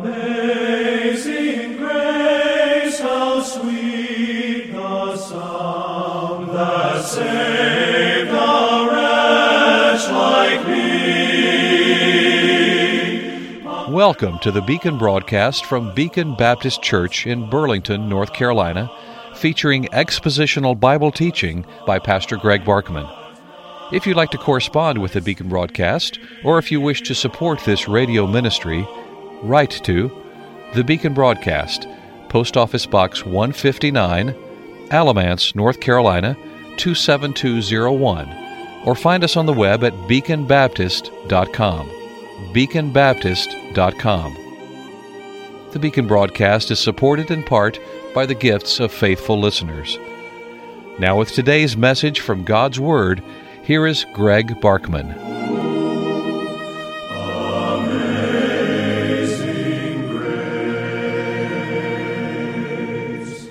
Amazing grace, how sweet the sound that saved a wretch like me. Welcome to the Beacon broadcast from Beacon Baptist Church in Burlington, North Carolina, featuring expositional Bible teaching by Pastor Greg Barkman. If you'd like to correspond with the Beacon broadcast, or if you wish to support this radio ministry, write to the Beacon Broadcast, Post Office Box 159, Alamance, North Carolina 27201, or find us on the web at beaconbaptist.com. beaconbaptist.com. The Beacon broadcast is supported in part by the gifts of faithful listeners. Now with today's message from God's Word, here is Greg Barkman. Amazing grace.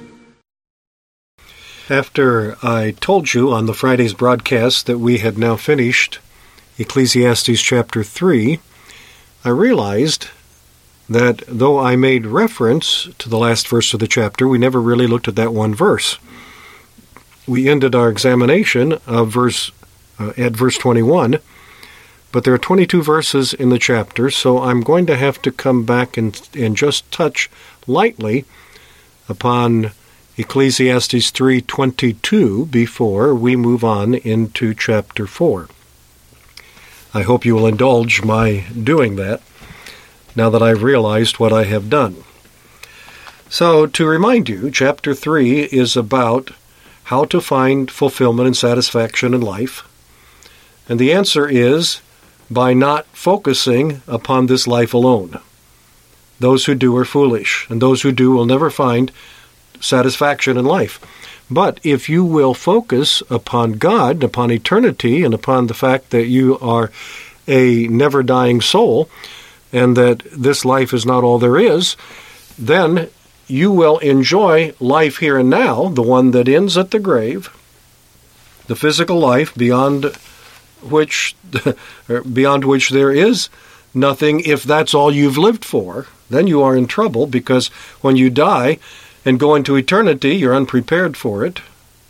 After I told you on the Friday's broadcast that we had now finished Ecclesiastes chapter 3, I realized that though I made reference to the last verse of the chapter, we never really looked at that one verse. We ended our examination of at verse 21, but there are 22 verses in the chapter, so I'm going to have to come back and just touch lightly upon Ecclesiastes 3:22 before we move on into chapter 4. I hope you will indulge my doing that, now that I've realized what I have done. So, to remind you, chapter 3 is about how to find fulfillment and satisfaction in life. And the answer is by not focusing upon this life alone. Those who do are foolish, and those who do will never find satisfaction in life. But if you will focus upon God, upon eternity, and upon the fact that you are a never-dying soul, and that this life is not all there is, then you will enjoy life here and now, the one that ends at the grave, the physical life beyond which there is nothing. If that's all you've lived for, then you are in trouble, because when you die and go into eternity, you're unprepared for it.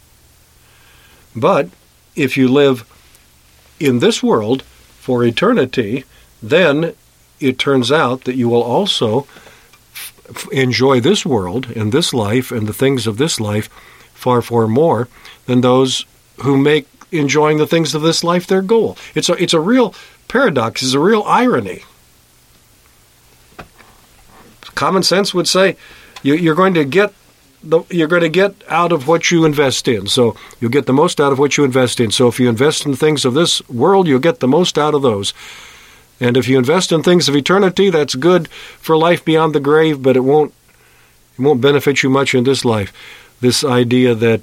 But if you live in this world for eternity, then it turns out that you will also enjoy this world and this life and the things of this life far, far more than those who make enjoying the things of this life their goal. It's a real paradox. It's a real irony. Common sense would say you're going to get out of what you invest in. So you'll get the most out of what you invest in. So if you invest in things of this world, you'll get the most out of those. And if you invest in things of eternity, that's good for life beyond the grave, but it won't benefit you much in this life. This idea that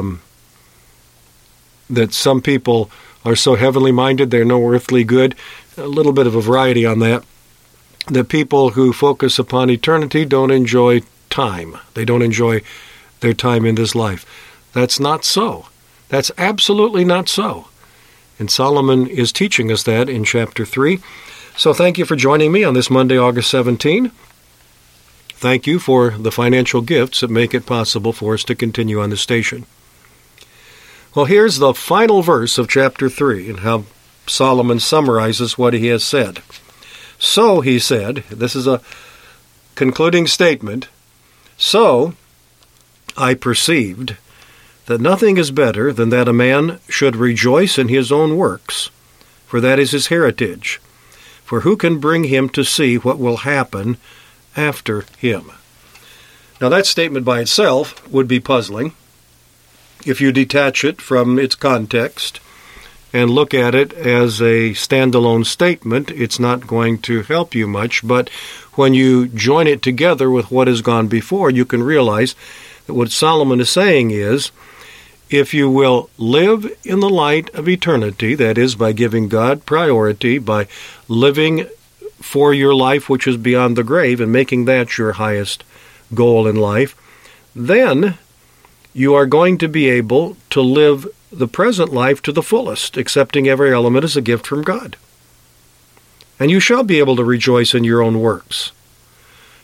some people are so heavenly minded, they're no earthly good. A little bit of a variety on that. The people who focus upon eternity don't enjoy time. They don't enjoy their time in this life. That's not so. That's absolutely not so. And Solomon is teaching us that in chapter 3. So thank you for joining me on this Monday, August 17. Thank you for the financial gifts that make it possible for us to continue on this station. Well, here's the final verse of chapter 3 and how Solomon summarizes what he has said. So, he said, this is a concluding statement, so I perceived that nothing is better than that a man should rejoice in his own works, for that is his heritage. For who can bring him to see what will happen after him? Now that statement by itself would be puzzling if you detach it from its context and look at it as a standalone statement. It's not going to help you much, but when you join it together with what has gone before, you can realize that what Solomon is saying is, if you will live in the light of eternity, that is, by giving God priority, by living for your life which is beyond the grave and making that your highest goal in life, then you are going to be able to live the present life to the fullest, accepting every element as a gift from God. And you shall be able to rejoice in your own works.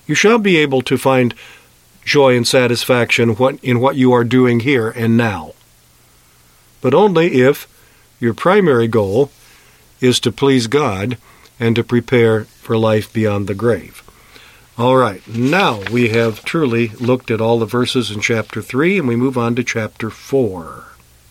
You shall be able to find joy and satisfaction in what you are doing here and now. But only if your primary goal is to please God and to prepare for life beyond the grave. All right, now we have truly looked at all the verses in chapter 3, and we move on to chapter 4,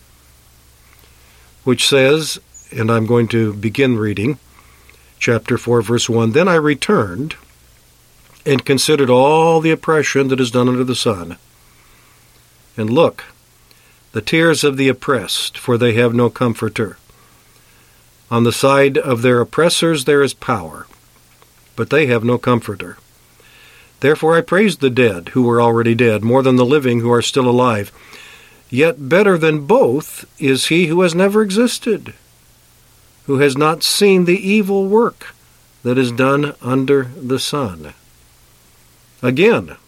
which says, and I'm going to begin reading, chapter 4, verse 1, Then I returned and considered all the oppression that is done under the sun. And look, the tears of the oppressed, for they have no comforter. On the side of their oppressors there is power, but they have no comforter. Therefore I praised the dead, who were already dead, more than the living who are still alive. Yet better than both is he who has never existed, who has not seen the evil work that is done under the sun. Again,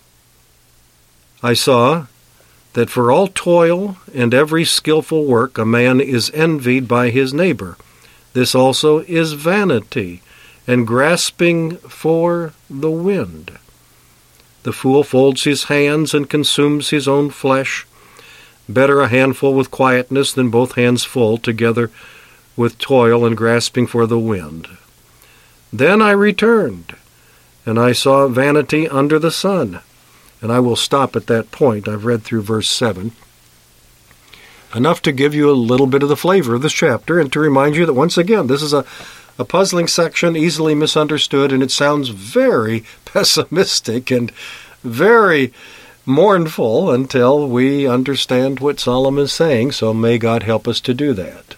I saw that for all toil and every skillful work a man is envied by his neighbor. This also is vanity, and grasping for the wind. The fool folds his hands and consumes his own flesh. Better a handful with quietness than both hands full together with toil and grasping for the wind. Then I returned, and I saw vanity under the sun. And I will stop at that point. I've read through verse 7. Enough to give you a little bit of the flavor of this chapter and to remind you that once again, this is a puzzling section, easily misunderstood, and it sounds very pessimistic and very mournful until we understand what Solomon is saying, so may God help us to do that.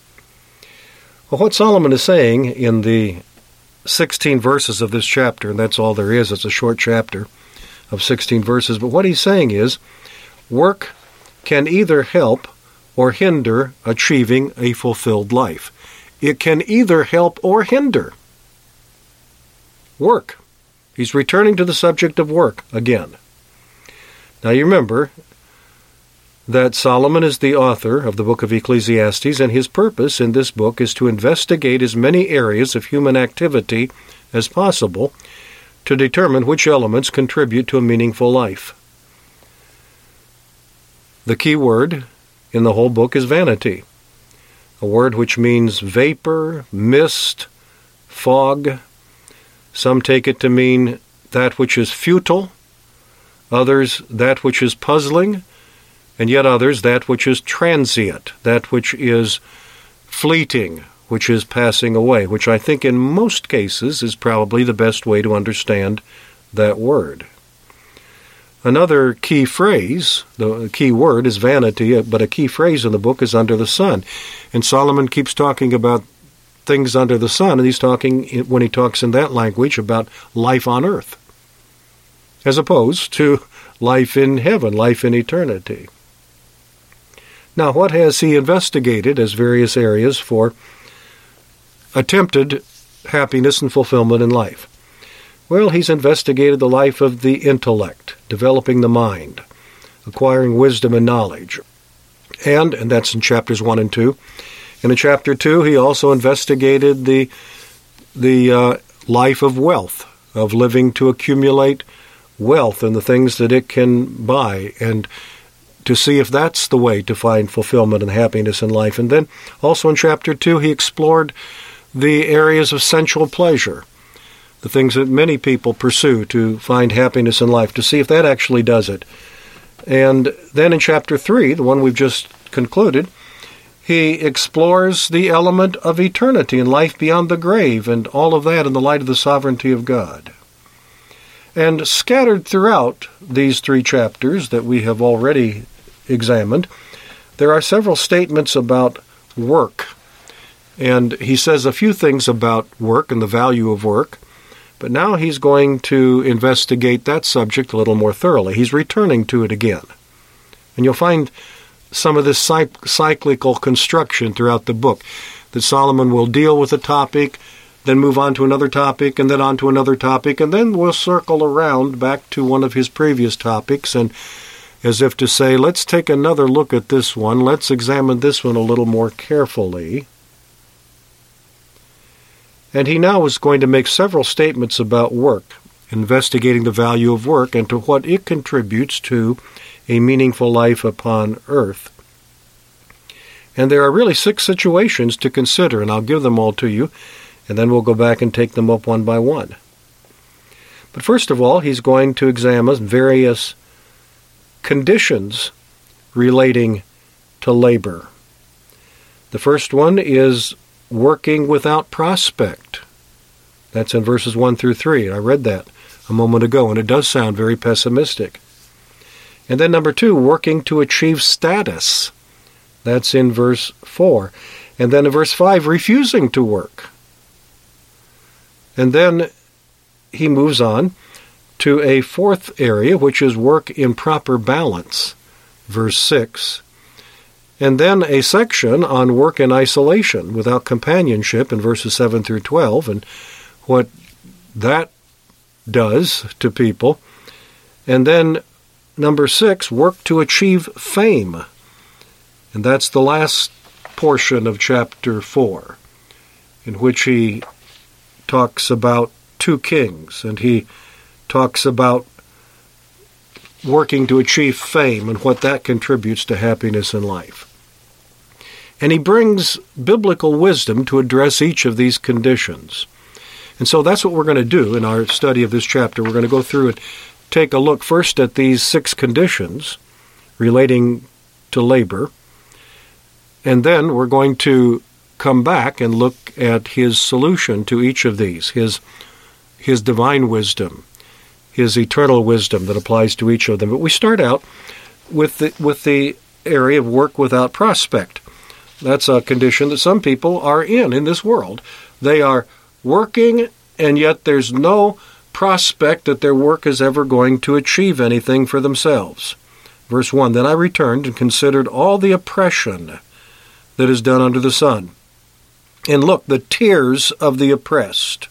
Well, what Solomon is saying in the 16 verses of this chapter, and that's all there is, it's a short chapter of 16 verses, but what he's saying is, work can either help or hinder achieving a fulfilled life. It can either help or hinder. Work. He's returning to the subject of work again. Now you remember that Solomon is the author of the book of Ecclesiastes, and his purpose in this book is to investigate as many areas of human activity as possible to determine which elements contribute to a meaningful life. The key word in the whole book is vanity, a word which means vapor, mist, fog. Some take it to mean that which is futile, others that which is puzzling, and yet others that which is transient, that which is fleeting, which is passing away, which I think in most cases is probably the best way to understand that word. Another key phrase, the key word is vanity, but a key phrase in the book is under the sun. And Solomon keeps talking about things under the sun, and he's talking, when he talks in that language, about life on earth, as opposed to life in heaven, life in eternity. Now, what has he investigated as various areas for attempted happiness and fulfillment in life? Well, he's investigated the life of the intellect, developing the mind, acquiring wisdom and knowledge. And that's in chapters 1 and 2. And in chapter 2, he also investigated the life of wealth, of living to accumulate wealth and the things that it can buy, and to see if that's the way to find fulfillment and happiness in life. And then also in chapter 2, he explored the areas of sensual pleasure, the things that many people pursue to find happiness in life, to see if that actually does it. And then in chapter 3, the one we've just concluded, he explores the element of eternity and life beyond the grave, and all of that in the light of the sovereignty of God. And scattered throughout these 3 chapters that we have already examined, there are several statements about work. And he says a few things about work and the value of work, but now he's going to investigate that subject a little more thoroughly. He's returning to it again. And you'll find some of this cyclical construction throughout the book, that Solomon will deal with a topic, then move on to another topic, and then on to another topic, and then we'll circle around back to one of his previous topics, and as if to say, let's take another look at this one, let's examine this one a little more carefully. And he now is going to make several statements about work, investigating the value of work and to what it contributes to a meaningful life upon earth. And there are really 6 situations to consider, and I'll give them all to you, and then we'll go back and take them up one by one. But first of all, he's going to examine various conditions relating to labor. The first one is working without prospect. That's in verses 1 through 3. I read that a moment ago, and it does sound very pessimistic. And then number 2, working to achieve status. That's in verse 4. And then in verse 5, refusing to work. And then he moves on to a 4th area, which is work in proper balance, verse 6. And then a section on work in isolation, without companionship, in verses 7 through 12, and what that does to people. And then number 6, work to achieve fame. And that's the last portion of chapter 4, in which he talks about 2 kings, and he talks about working to achieve fame and what that contributes to happiness in life. And he brings biblical wisdom to address each of these conditions. And so that's what we're going to do in our study of this chapter. We're going to go through and take a look first at these 6 conditions relating to labor. And then we're going to come back and look at his solution to each of these, his divine wisdom, his eternal wisdom that applies to each of them. But we start out with the area of work without prospect. That's a condition that some people are in this world. They are working, and yet there's no prospect that their work is ever going to achieve anything for themselves. Verse 1, Then I returned and considered all the oppression that is done under the sun. And look, the tears of the oppressed.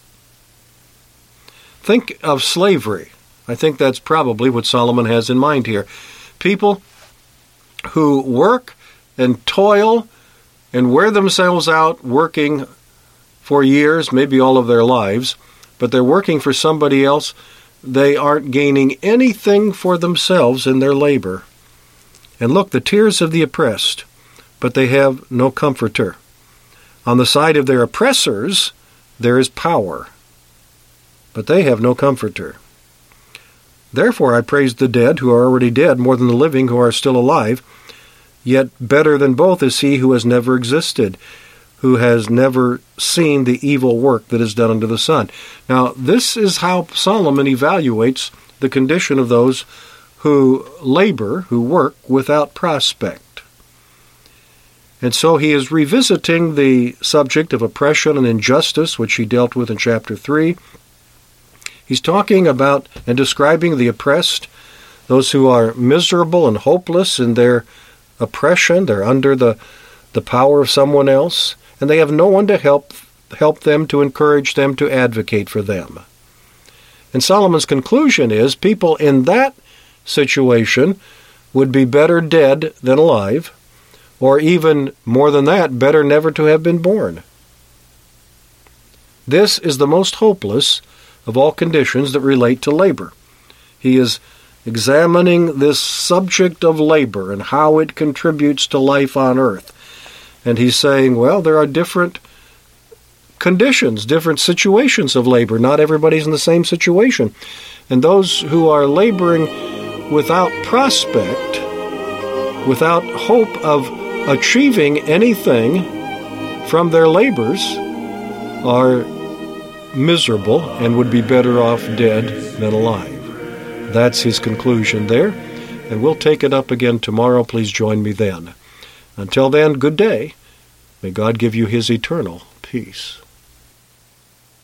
Think of slavery. I think that's probably what Solomon has in mind here. People who work and toil and wear themselves out working for years, maybe all of their lives, but they're working for somebody else. They aren't gaining anything for themselves in their labor. And look, the tears of the oppressed, but they have no comforter. On the side of their oppressors, there is power, but they have no comforter. Therefore I praise the dead who are already dead more than the living who are still alive. Yet better than both is he who has never existed, who has never seen the evil work that is done under the sun. Now, this is how Solomon evaluates the condition of those who labor, who work without prospect. And so he is revisiting the subject of oppression and injustice, which he dealt with in chapter 3. He's talking about and describing the oppressed, those who are miserable and hopeless in their oppression. They're under the power of someone else, and they have no one to help them, to encourage them, to advocate for them. And Solomon's conclusion is people in that situation would be better dead than alive, or even more than that, better never to have been born. This is the most hopeless of all conditions that relate to labor. He is examining this subject of labor and how it contributes to life on earth. And he's saying, well, there are different conditions, different situations of labor. Not everybody's in the same situation. And those who are laboring without prospect, without hope of achieving anything from their labors, are miserable and would be better off dead than alive. That's his conclusion there, and we'll take it up again tomorrow. Please join me then. Until then, good day. May God give you his eternal peace.